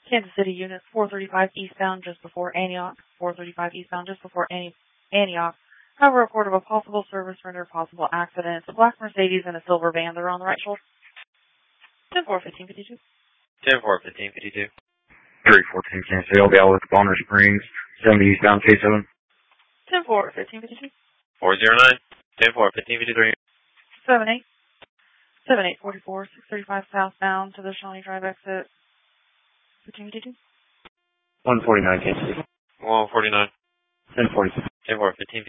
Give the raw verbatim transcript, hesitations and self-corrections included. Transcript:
Kansas City units four thirty-five eastbound just before Antioch. four thirty-five eastbound just before Ani- Antioch. Have a report of a possible service render, possible accident. It's a black Mercedes and a silver van. They're on the right shoulder. ten four, fifteen fifty-two. ten four, fifteen fifty-two. three fourteen Kansas City, L B L with Bonner Springs, seventy eastbound K seven. ten four, fifteen fifty-two. four zero nine, ten four, fifteen fifty-three. seven eight. seven eight forty-four, six thirty-five southbound to the Shawnee Drive exit. fifteen fifty-two. one forty-nine Kansas City. one forty-nine. ten forty. ten four, fifteen fifty-two.